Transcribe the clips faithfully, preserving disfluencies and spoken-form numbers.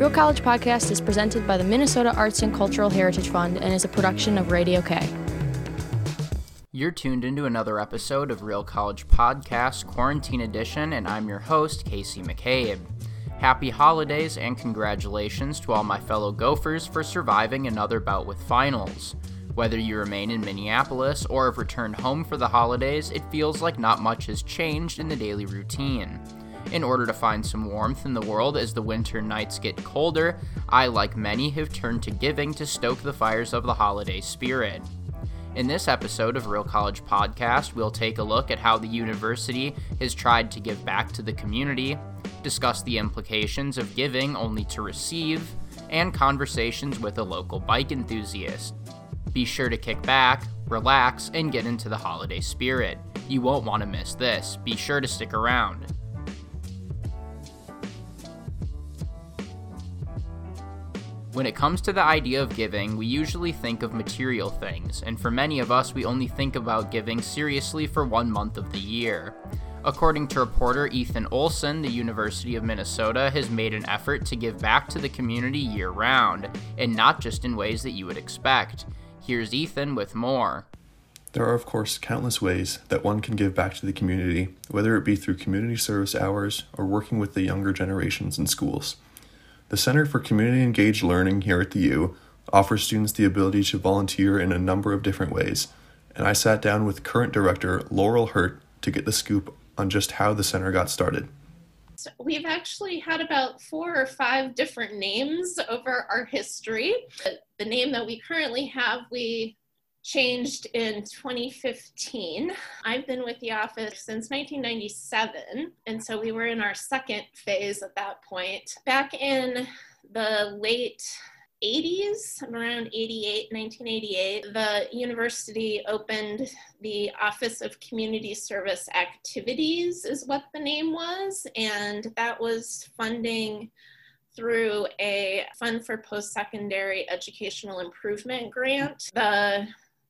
Real College Podcast is presented by the Minnesota Arts and Cultural Heritage Fund and is a production of Radio K. You're tuned into another episode of Real College Podcast, Quarantine Edition, and I'm your host, Casey McCabe. Happy holidays and congratulations to all my fellow Gophers for surviving another bout with finals. Whether you remain in Minneapolis or have returned home for the holidays, it feels like not much has changed in the daily routine. In order to find some warmth in the world as the winter nights get colder, I, like many, have turned to giving to stoke the fires of the holiday spirit. In this episode of Real College Podcast, we'll take a look at how the university has tried to give back to the community, discuss the implications of giving only to receive, and conversations with a local bike enthusiast. Be sure to kick back, relax, and get into the holiday spirit. You won't want to miss this. Be sure to stick around. When it comes to the idea of giving, we usually think of material things, and for many of us, we only think about giving seriously for one month of the year. According to reporter Ethan Olson, the University of Minnesota has made an effort to give back to the community year-round, and not just in ways that you would expect. Here's Ethan with more. There are, of course, countless ways that one can give back to the community, whether it be through community service hours or working with the younger generations in schools. The Center for Community Engaged Learning here at the U offers students the ability to volunteer in a number of different ways, and I sat down with current director Laurel Hurt to get the scoop on just how the center got started. So we've actually had about four or five different names over our history. The name that we currently have, we changed in twenty fifteen. I've been with the office since nineteen ninety-seven, and so we were in our second phase at that point. Back in the late eighties, around eighty-eight, nineteen eighty-eight, the university opened the Office of Community Service Activities is what the name was, and that was funding through a Fund for Post-Secondary Educational Improvement grant. The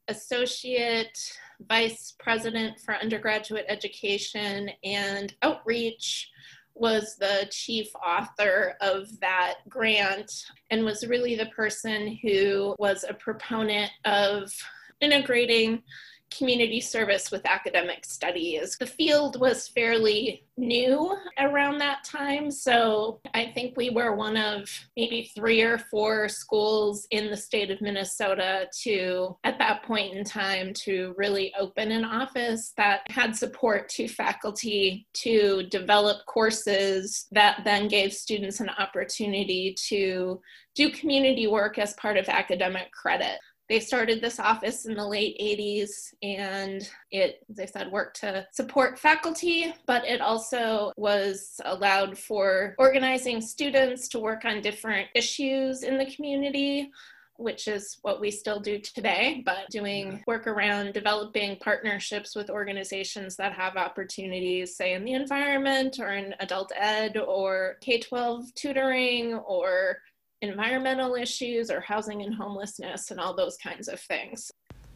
Associate Vice President for Undergraduate Education and Outreach was the chief author of that grant and was really the person who was a proponent of integrating community service with academic studies. The field was fairly new around that time, so I think we were one of maybe three or four schools in the state of Minnesota to, at that point in time, to really open an office that had support to faculty to develop courses that then gave students an opportunity to do community work as part of academic credit. They started this office in the late eighties, and it, as I said, worked to support faculty, but it also was allowed for organizing students to work on different issues in the community, which is what we still do today, but doing work around developing partnerships with organizations that have opportunities, say in the environment or in adult ed or K twelve tutoring or environmental issues or housing and homelessness and all those kinds of things.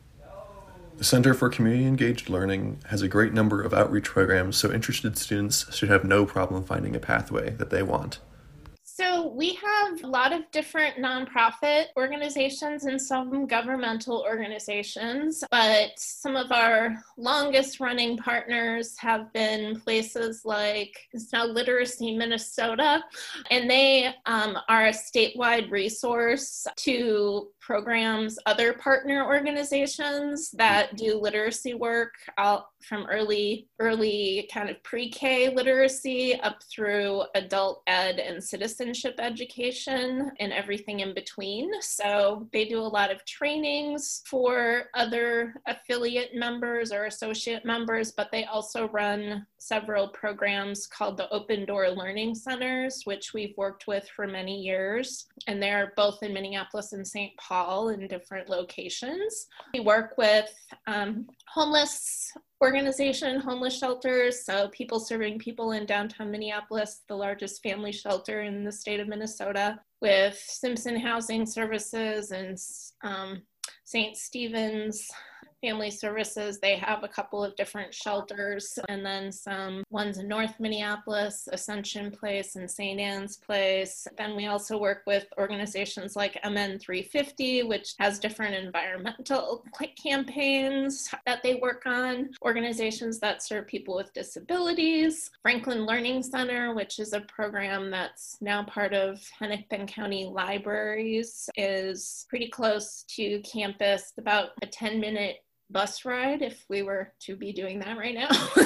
The Center for Community Engaged Learning has a great number of outreach programs, so interested students should have no problem finding a pathway that they want. So we have a lot of different nonprofit organizations and some governmental organizations, but some of our longest running partners have been places like, it's now Literacy Minnesota, and they um, are a statewide resource to programs, other partner organizations that do literacy work out from early, early kind of pre-K literacy up through adult ed and citizenship education and everything in between. So they do a lot of trainings for other affiliate members or associate members, but they also run several programs called the Open Door Learning Centers, which we've worked with for many years. And they're both in Minneapolis and Saint Paul in different locations. We work with um, homeless organization, homeless shelters, so people serving people in downtown Minneapolis, the largest family shelter in the state of Minnesota, with Simpson Housing Services and um, Saint Stephen's Family Services, they have a couple of different shelters, and then some ones in North Minneapolis, Ascension Place and Saint Anne's Place. Then we also work with organizations like M N three fifty, which has different environmental campaigns that they work on, organizations that serve people with disabilities, Franklin Learning Center, which is a program that's now part of Hennepin County Libraries, is pretty close to campus, about a ten minute bus ride if we were to be doing that right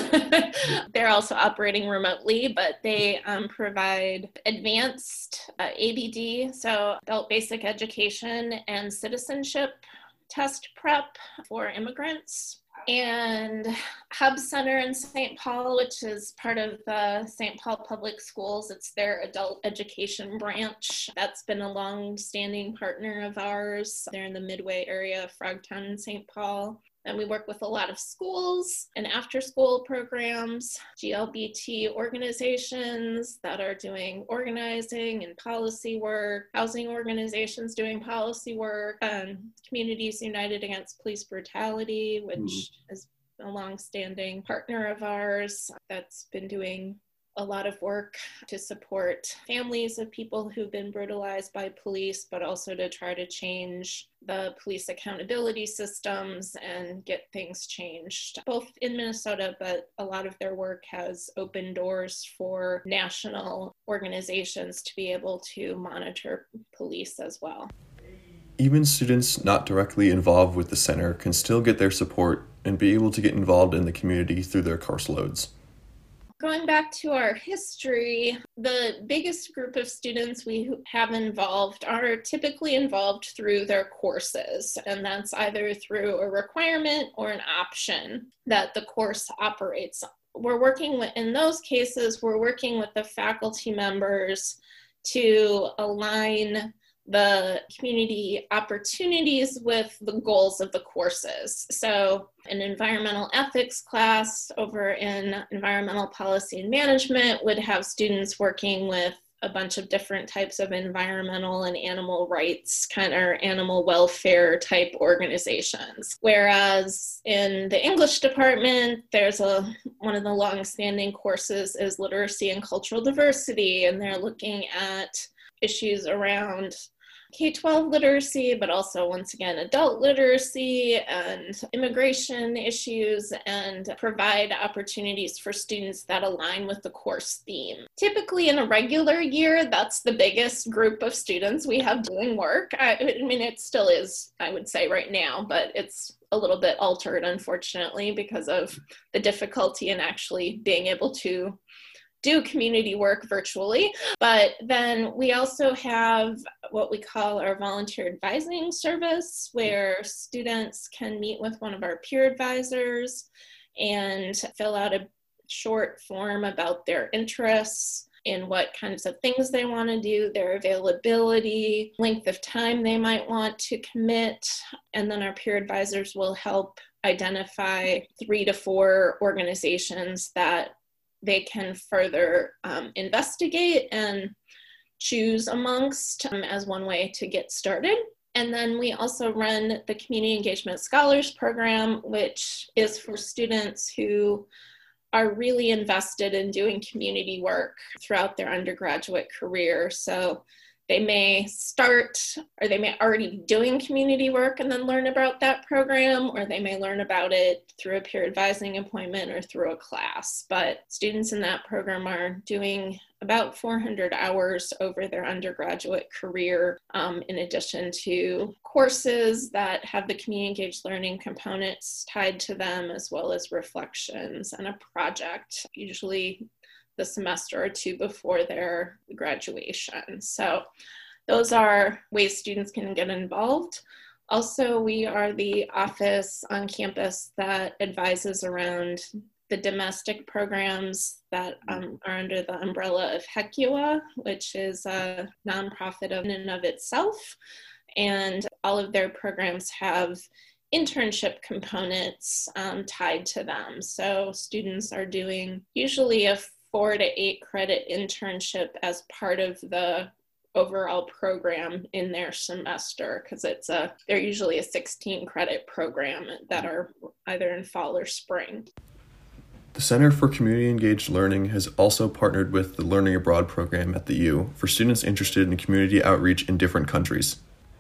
now. They're also operating remotely, but they um, provide advanced uh, A B D, so adult basic education and citizenship test prep for immigrants. And Hub Center in Saint Paul, which is part of the Saint Paul Public Schools. It's their adult education branch. That's been a long-standing partner of ours. They're in the Midway area of Frogtown and Saint Paul. And we work with a lot of schools and after-school programs, G L B T organizations that are doing organizing and policy work, housing organizations doing policy work, um, Communities United Against Police Brutality, which mm-hmm. is a long-standing partner of ours that's been doing a lot of work to support families of people who've been brutalized by police, but also to try to change the police accountability systems and get things changed, both in Minnesota, but a lot of their work has opened doors for national organizations to be able to monitor police as well. Even students not directly involved with the center can still get their support and be able to get involved in the community through their course loads. Going back to our history, the biggest group of students we have involved are typically involved through their courses, and that's either through a requirement or an option that the course operates. We're working with, in those cases, we're working with the faculty members to align the community opportunities with the goals of the courses. So an environmental ethics class over in environmental policy and management would have students working with a bunch of different types of environmental and animal rights, kind of animal welfare type organizations. Whereas in the English department, there's a, one of the long-standing courses is literacy and cultural diversity, and they're looking at issues around K twelve literacy, but also, once again, adult literacy and immigration issues, and provide opportunities for students that align with the course theme. Typically in a regular year, that's the biggest group of students we have doing work. I, I mean, it still is, I would say, right now, but it's a little bit altered, unfortunately, because of the difficulty in actually being able to do community work virtually. But then we also have what we call our volunteer advising service, where students can meet with one of our peer advisors and fill out a short form about their interests in what kinds of things they want to do, their availability, length of time they might want to commit. And then our peer advisors will help identify three to four organizations that they can further um, investigate and choose amongst um, as one way to get started. And then we also run the Community Engagement Scholars Program, which is for students who are really invested in doing community work throughout their undergraduate career. So they may start, or they may already be doing community work and then learn about that program, or they may learn about it through a peer advising appointment or through a class. But students in that program are doing about four hundred hours over their undergraduate career, um, in addition to courses that have the community engaged learning components tied to them, as well as reflections and a project, usually the semester or two before their graduation. So those are ways students can get involved. Also, we are the office on campus that advises around the domestic programs that um, are under the umbrella of HECUA, which is a nonprofit in and of itself. And all of their programs have internship components um, tied to them. So students are doing usually a four to eight credit internship as part of the overall program in their semester, because it's a they're usually a sixteen credit program that are either in fall or spring. The Center for Community Engaged Learning has also partnered with the Learning Abroad program at the U for students interested in community outreach in different countries.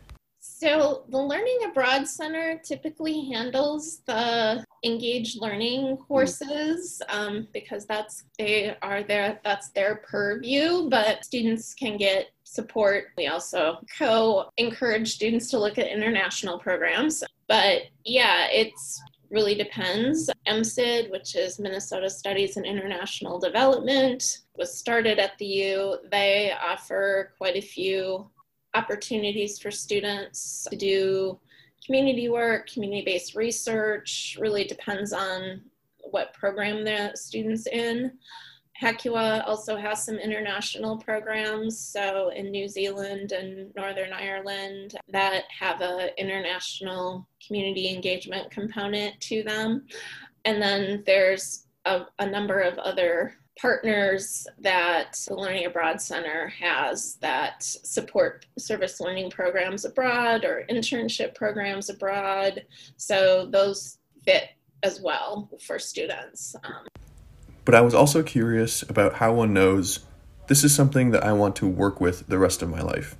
So the Learning Abroad Center typically handles the engaged learning courses um, because that's they are their that's their purview, but students can get support. We also co-encourage students to look at international programs. But yeah, it's really depends. M S I D, which is Minnesota Studies in International Development, was started at the U. They offer quite a few opportunities for students to do community work, community-based research. Really depends on what program the student's in. H E C U A also has some international programs, so in New Zealand and Northern Ireland that have an international community engagement component to them. And then there's a, a number of other partners that the Learning Abroad Center has that support service learning programs abroad or internship programs abroad. So those fit as well for students. Um, But I was also curious about how one knows this is something that I want to work with the rest of my life.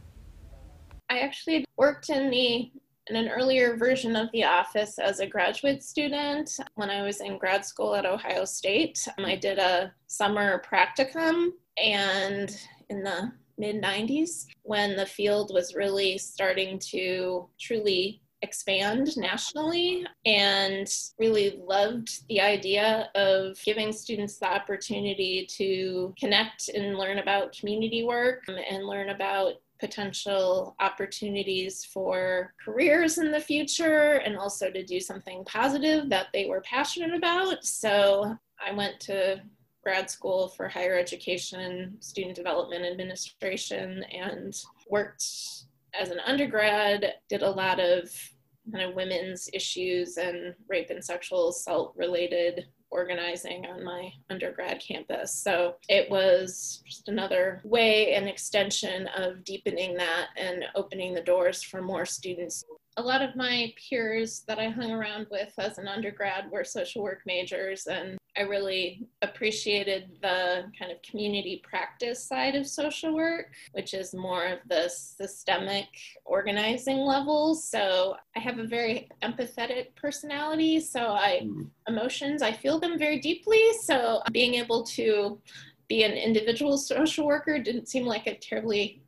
I actually worked in the in an earlier version of the office as a graduate student when I was in grad school at Ohio State. I did a summer practicum, and in the mid nineties, when the field was really starting to truly expand nationally, and really loved the idea of giving students the opportunity to connect and learn about community work and learn about potential opportunities for careers in the future, and also to do something positive that they were passionate about. So I went to grad school for higher education, student development administration, and worked as an undergrad, did a lot of kind of women's issues and rape and sexual assault related organizing on my undergrad campus. So it was just another way, an extension of deepening that and opening the doors for more students. A lot of my peers that I hung around with as an undergrad were social work majors, and I really appreciated the kind of community practice side of social work, which is more of the systemic organizing level. So I have a very empathetic personality, so I emotions, I feel them very deeply. So being able to be an individual social worker didn't seem like a terribly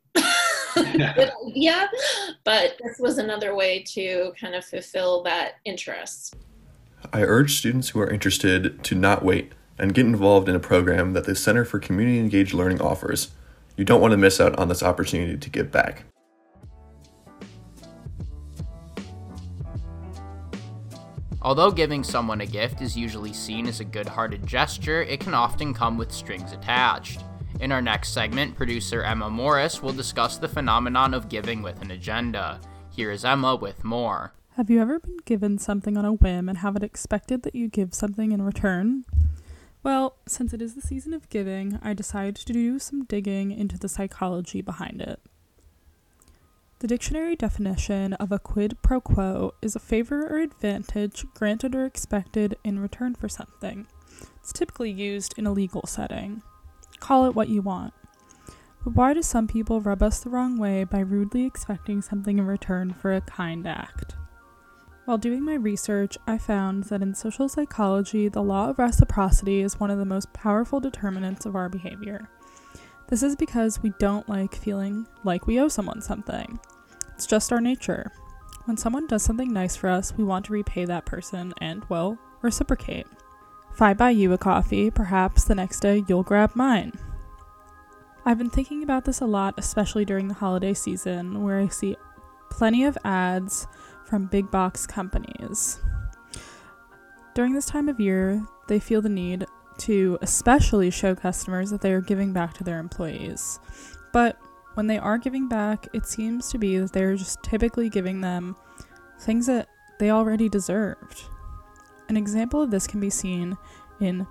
good idea, but this was another way to kind of fulfill that interest. I urge students who are interested to not wait and get involved in a program that the Center for Community Engaged Learning offers. You don't want to miss out on this opportunity to give back. Although giving someone a gift is usually seen as a good-hearted gesture, it can often come with strings attached. In our next segment, producer Emma Morris will discuss the phenomenon of giving with an agenda. Here is Emma with more. Have you ever been given something on a whim and have it expected that you give something in return? Well, since it is the season of giving, I decided to do some digging into the psychology behind it. The dictionary definition of a quid pro quo is a favor or advantage granted or expected in return for something. It's typically used in a legal setting. Call it what you want. But why do some people rub us the wrong way by rudely expecting something in return for a kind act? While doing my research, I found that in social psychology, the law of reciprocity is one of the most powerful determinants of our behavior. This is because we don't like feeling like we owe someone something. It's just our nature. When someone does something nice for us, we want to repay that person and, well, reciprocate. If I buy you a coffee, perhaps the next day you'll grab mine. I've been thinking about this a lot, especially during the holiday season, where I see plenty of ads from big box companies. During this time of year, they feel the need to especially show customers that they are giving back to their employees. But when they are giving back, it seems to be that they're just typically giving them things that they already deserved. An example of this can be seen in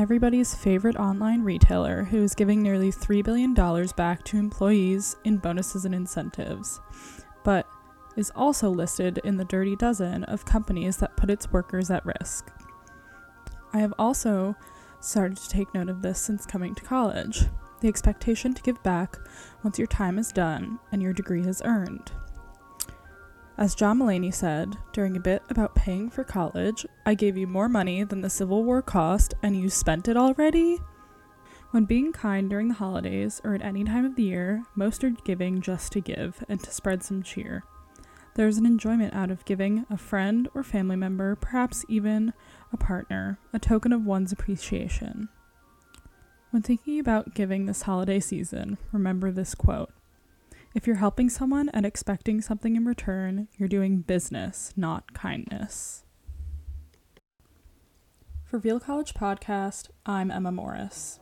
everybody's favorite online retailer who is giving nearly three billion dollars back to employees in bonuses and incentives, but is also listed in the dirty dozen of companies that put its workers at risk. I have also started to take note of this since coming to college, the expectation to give back once your time is done and your degree is earned. As John Mulaney said during a bit about paying for college, I gave you more money than the Civil War cost and you spent it already? When being kind during the holidays or at any time of the year, most are giving just to give and to spread some cheer. There is an enjoyment out of giving a friend or family member, perhaps even a partner, a token of one's appreciation. When thinking about giving this holiday season, remember this quote. If you're helping someone and expecting something in return, you're doing business, not kindness. For Real College Podcast, I'm Emma Morris.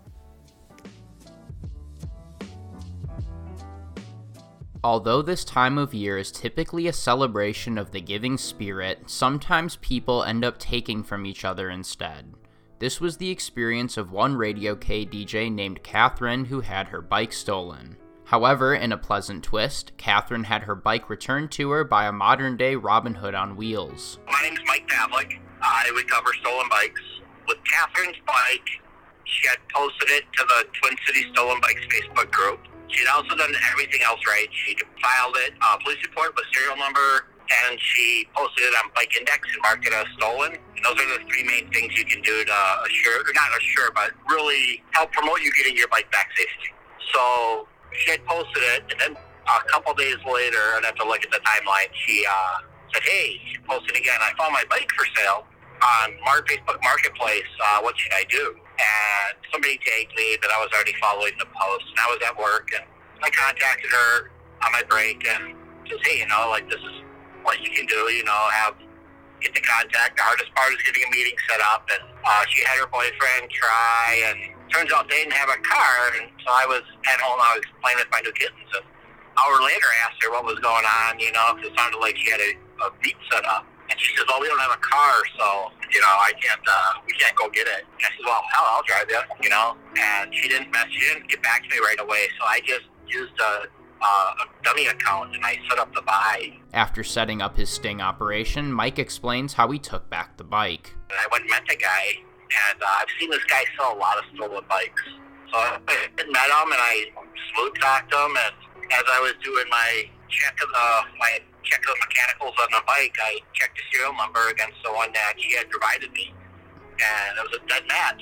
Although this time of year is typically a celebration of the giving spirit, sometimes people end up taking from each other instead. This was the experience of one Radio K D J named Catherine who had her bike stolen. However, in a pleasant twist, Catherine had her bike returned to her by a modern-day Robin Hood on wheels. My name's Mike Pavlik. I recover stolen bikes. With Catherine's bike, she had posted it to the Twin Cities Stolen Bikes Facebook group. She'd also done everything else right. She filed it, uh, police report with serial number, and she posted it on Bike Index and marked it as stolen. And those are the three main things you can do to assure, or not assure, but really help promote you getting your bike back safely. So she had posted it, and then a couple days later, I'd have to look at the timeline, she uh, said, hey, she posted again, I found my bike for sale on Mar- Facebook Marketplace, uh, what should I do? And somebody tagged me that I was already following the post, and I was at work, and I contacted her on my break, and just, hey, you know, like, this is what you can do, you know, have, get the contact. The hardest part is getting a meeting set up, and uh, she had her boyfriend try, and turns out they didn't have a car, and so I was at home, I was playing with my new kittens, and an hour later I asked her what was going on, you know, because it sounded like she had a, a meet set up. And she says, well, we don't have a car, so, you know, I can't, uh, we can't go get it. And I said, well, hell, I'll drive you, you know. And she didn't mess, she didn't get back to me right away, so I just used a, uh, a dummy account, and I set up the buy. After setting up his sting operation, Mike explains how he took back the bike. And I went and met the guy, and uh, I've seen this guy sell a lot of stolen bikes. So I met him, and I smooth talked him, and as I was doing my check of the, my check of the mechanicals on the bike, I checked the serial number against the one that she had provided me, and it was a dead match.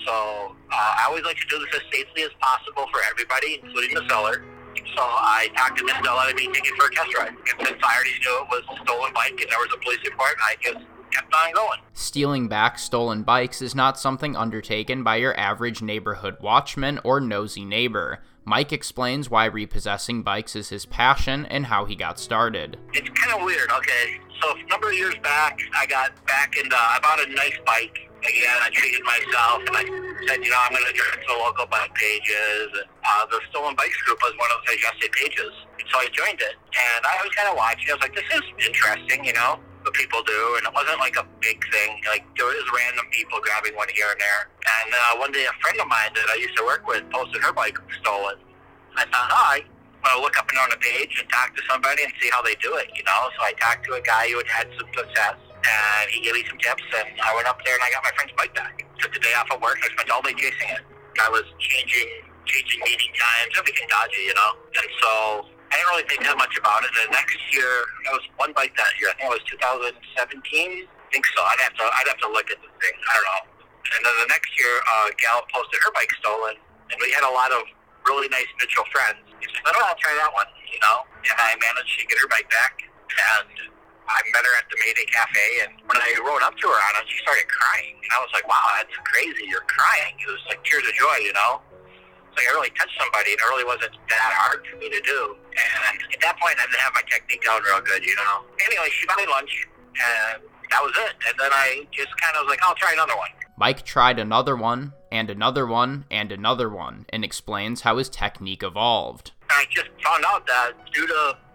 So uh, I always like to do this as safely as possible for everybody, including the seller. So I talked to him into letting me take it for a test ride. And since I already knew it was a stolen bike and there was a police report, I just kept on going. Stealing back stolen bikes is not something undertaken by your average neighborhood watchman or nosy neighbor. Mike explains why repossessing bikes is his passion and how he got started. It's kind of weird, okay? So a number of years back, I got back into, I bought a nice bike. Again, I treated myself, and I said, you know, I'm going to join some local bike pages. And, uh, the Stolen Bikes group was one of the suggested pages. And so I joined it, and I was kind of watching. I was like, this is interesting, you know, what people do. And it wasn't like a big thing. Like, there was random people grabbing one here and there. And uh, one day, a friend of mine that I used to work with posted her bike stolen. I thought, oh, I want to look up and down the page and talk to somebody and see how they do it, you know. So I talked to a guy who had had some success. And he gave me some tips, and I went up there and I got my friend's bike back. Took the day off of work, I spent all day chasing it. I was changing changing meeting times, everything dodgy, you know. And so I didn't really think that much about it. And the next year, that was one bike that year. I think it was two thousand seventeen. I think so. I'd have to I'd have to look at the thing. I don't know. And then the next year, uh, Gal posted her bike stolen, and we had a lot of really nice mutual friends. She said, oh, I'll try that one, you know. And I managed to get her bike back, and I met her at the Mayday Cafe, and when I rode up to her on it, she started crying. And I was like, wow, that's crazy, you're crying. It was like tears of joy, you know? It's like I really touched somebody, and it really wasn't that hard for me to do. And at that point, I didn't have my technique down real good, you know? Anyway, she bought me lunch, and that was it. And then I just kind of was like, I'll try another one. Mike tried another one, and another one, and another one, and explains how his technique evolved. I just found out that due to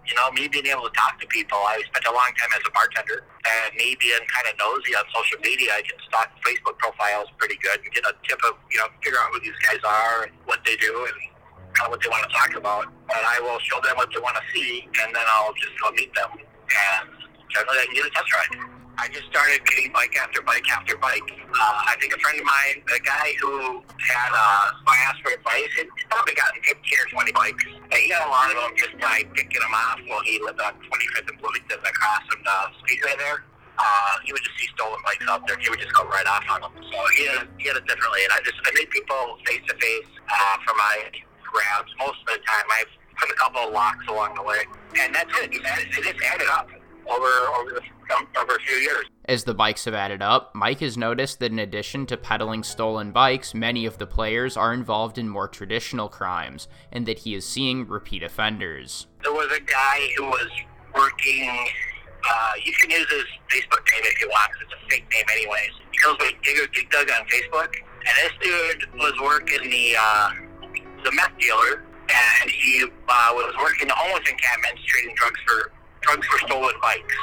You know, me being able to talk to people. I spent a long time as a bartender, and me being kind of nosy on social media, I can stalk Facebook profiles pretty good and get a tip of, you know, figure out who these guys are and what they do and kind of what they want to talk about. And I will show them what they want to see, and then I'll just go meet them, and generally I can get a test ride. I just started getting bike after bike after bike. Uh, I think a friend of mine, a guy who had, uh, I asked for advice, he'd probably gotten fifteen or twenty bikes. And he got a lot of them just by picking them off while he lived on twenty-fifth and Bloomington across from the speedway there. Uh, he would just see stolen bikes out there, and he would just go right off on them. So he had, he had it differently. And I just, I made people face to face uh, for my grabs. Most of the time, I've put a couple of locks along the way. And that's it. It just added up over, over the over a few years. As the bikes have added up, Mike has noticed that in addition to peddling stolen bikes, many of the players are involved in more traditional crimes, and that he is seeing repeat offenders. There was a guy who was working, uh, you can use his Facebook name if you want, because it's a fake name anyways. He goes by Digger Dig Dug on Facebook, and this dude was working the, uh, the meth dealer, and he uh, was working the homeless encampments, trading drugs for drugs for stolen bikes.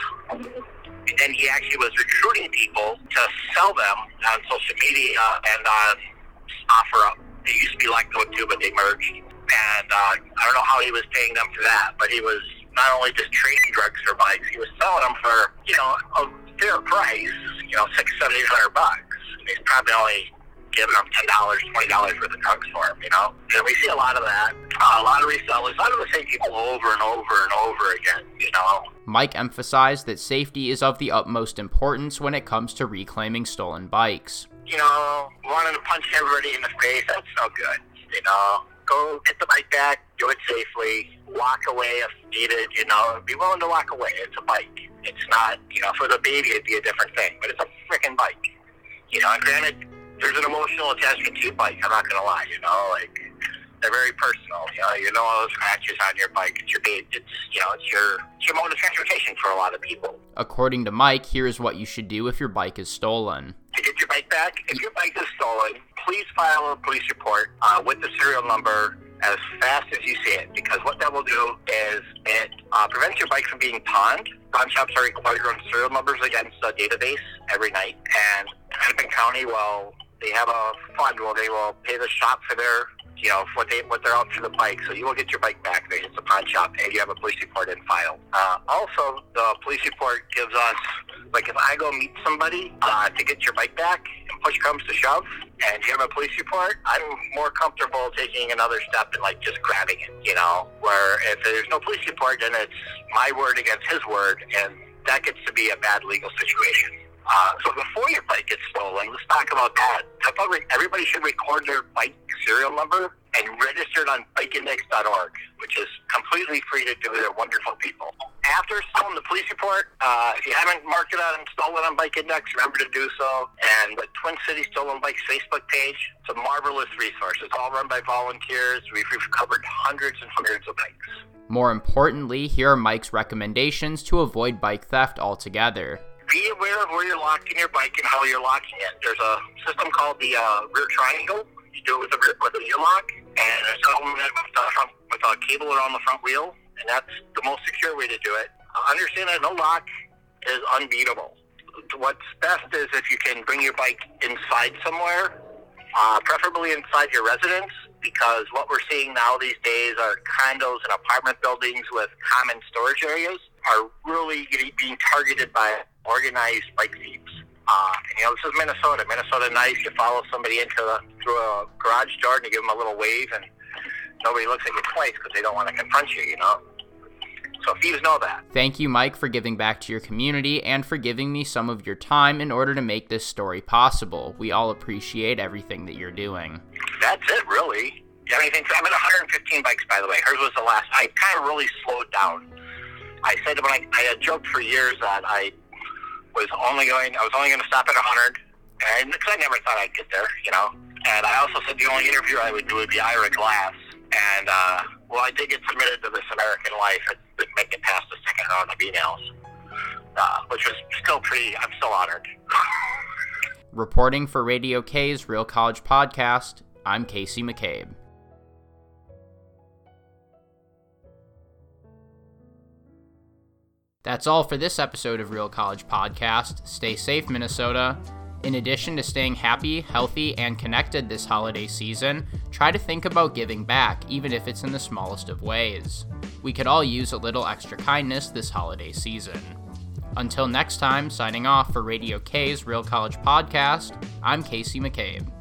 And then he actually was recruiting people to sell them on social media and on OfferUp. It used to be Lecto too, but they merged. And uh, I don't know how he was paying them for that, but he was not only just trading drugs for bikes, he was selling them for, you know, a fair price, you know, six, seven, eight hundred bucks. And he's probably only giving them ten dollars, twenty dollars worth of drugs for them, you know? And we see a lot of that. Uh, a lot of resellers, a lot of the same people over and over and over again, you know? Mike emphasized that safety is of the utmost importance when it comes to reclaiming stolen bikes. You know, wanting to punch everybody in the face, that's no good, you know? Go get the bike back, do it safely, walk away if needed, you know? Be willing to walk away. It's a bike. It's not, you know, for the baby it'd be a different thing, but it's a freaking bike. You know, and granted, there's an emotional attachment to your bike, I'm not going to lie, you know, like, they're very personal, you know, you know all those scratches on your bike, it's your, it's, you know, it's your, it's your mode of transportation for a lot of people. According to Mike, here's what you should do if your bike is stolen. To get your bike back, if your bike is stolen, please file a police report uh, with the serial number as fast as you see it, because what that will do is it uh, prevents your bike from being pawned. Pawn shops are required to run serial numbers against a database every night, and Hennepin County will, they have a fund where they will pay the shop for their, you know, what they what they're out for the bike. So you will get your bike back. They hit the pawn shop, and you have a police report in file. Uh, also, the police report gives us, like, if I go meet somebody uh, to get your bike back, and push comes to shove, and you have a police report, I'm more comfortable taking another step and, like, just grabbing it, you know, where if there's no police report, then it's my word against his word, and that gets to be a bad legal situation. Uh, so before your bike gets stolen, let's talk about that. I thought everybody should record their bike serial number and register it on bike index dot org, which is completely free to do. They're wonderful people. After selling the police report, uh, if you haven't marked it on stolen on Bike Index, remember to do so. And the Twin Cities Stolen Bikes Facebook page, it's a marvelous resource. It's all run by volunteers. We've recovered hundreds and hundreds of bikes. More importantly, here are Mike's recommendations to avoid bike theft altogether. Be aware of where you're locking your bike and how you're locking it. There's a system called the uh, rear triangle. You do it with a rear, with a wheel lock, and it's supplemented with, uh, front, with a cable around the front wheel, and that's the most secure way to do it. Uh, understand that no lock is unbeatable. What's best is if you can bring your bike inside somewhere, uh, preferably inside your residence, because what we're seeing now these days are condos and apartment buildings with common storage areas are really being targeted by organized bike thieves. Uh, you know, this is Minnesota. Minnesota nice. You follow somebody into the, through a garage door and you give them a little wave, and nobody looks at you twice because they don't want to confront you, you know? So thieves know that. Thank you, Mike, for giving back to your community and for giving me some of your time in order to make this story possible. We all appreciate everything that you're doing. That's it, really. Do you have anything? I'm at one hundred fifteen bikes, by the way. Hers was the last. I kind of really slowed down. I said when I, I had joked for years that I was only going, I was only going to stop at one hundred, and because I never thought I'd get there, you know. And I also said the only interview I would do would be Ira Glass. And, uh, well, I did get submitted to This American Life and didn't make it past the second round of emails, uh, which was still pretty, I'm still honored. Reporting for Radio K's Real College Podcast, I'm Casey McCabe. That's all for this episode of Real College Podcast. Stay safe, Minnesota. In addition to staying happy, healthy, and connected this holiday season, try to think about giving back, even if it's in the smallest of ways. We could all use a little extra kindness this holiday season. Until next time, signing off for Radio K's Real College Podcast, I'm Casey McCabe.